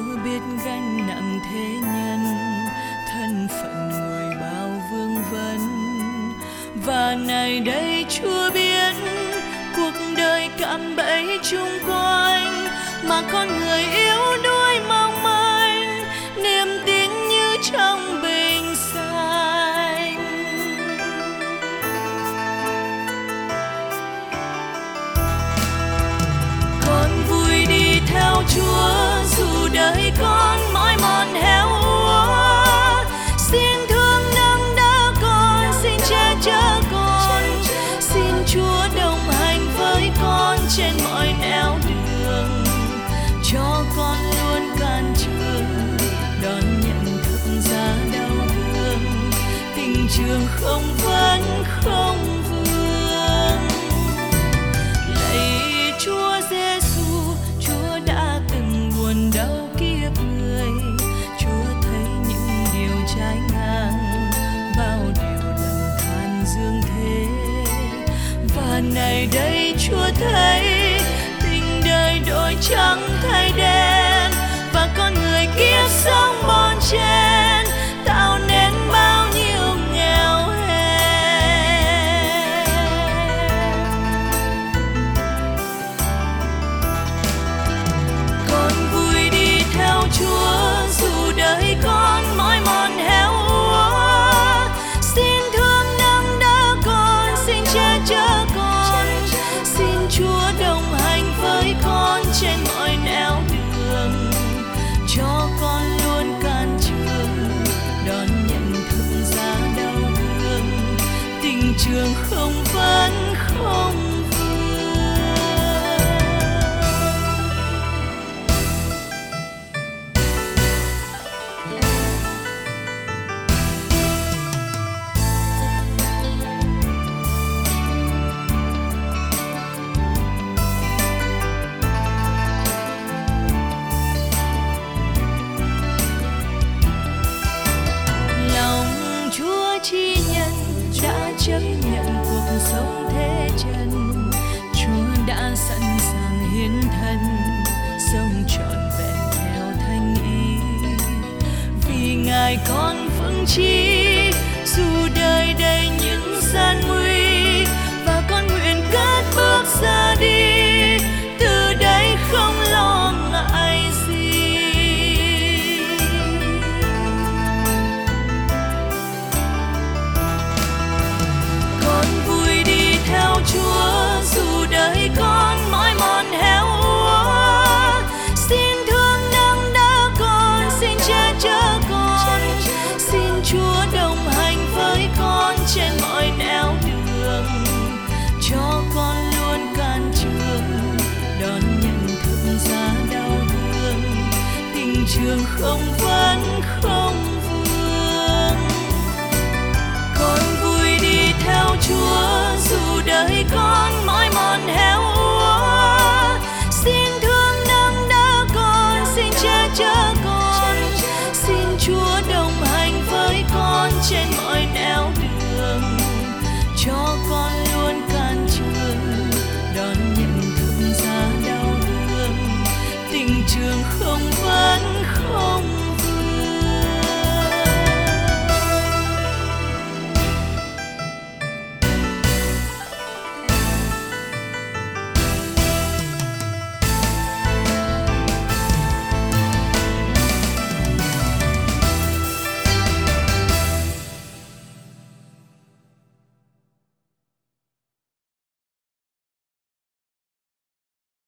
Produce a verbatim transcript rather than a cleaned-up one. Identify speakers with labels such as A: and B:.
A: Chúa biết gánh nặng thế nhân, thân phận người bao vương vấn. Và này đây Chúa biết cuộc đời cạm bẫy chung quanh, mà con người yếu đuối mong manh, niềm tin như trong bình xanh. Con vui đi theo Chúa dù đời con mỏi mòn héo úa, xin thương nâng đỡ con, xin che chở con, xin Chúa đồng hành với con trên mọi nẻo đường, cho con luôn can trường đón nhận thực giá đau thương, tình trường không vẫn không vương. Lạy Chúa Giêsu, Chúa đã từng buồn đau kiếp người, Chúa thấy những điều trái ngang, bao điều lầm than dương thế. Và này đây Chúa thấy tình đời đổi trắng thay đen, và con người kiếp sống bon chen tạo nên bao nhiêu nghèo hèn. Con vui đi theo Chúa dù đời con mỏi mòn héo úa, xin thương nâng đỡ con, xin che chở con, xin Chúa đồng hành với con trên mọi nẻo đường, cho con luôn can trường đón nhận thực giá đau thương, tình trường không vẫn không chấp nhận cuộc sống thế trần. Chúa đã sẵn sàng hiến thân, sống trọn vẹn theo thánh ý, vì Ngài con vững chí dù đời đầy những gian nguy, và con nguyện cất bước ra đi từ đây không lo ngại gì. Chúa dù đời con mỏi mòn héo úa, xin thương nâng đỡ con, xin che chở con, xin Chúa đồng hành với con trên mọi nẻo đường, cho con luôn can trường đón nhận thực giá đau thương, tình trường không vẫn không vương. Con vui đi theo Chúa dù đời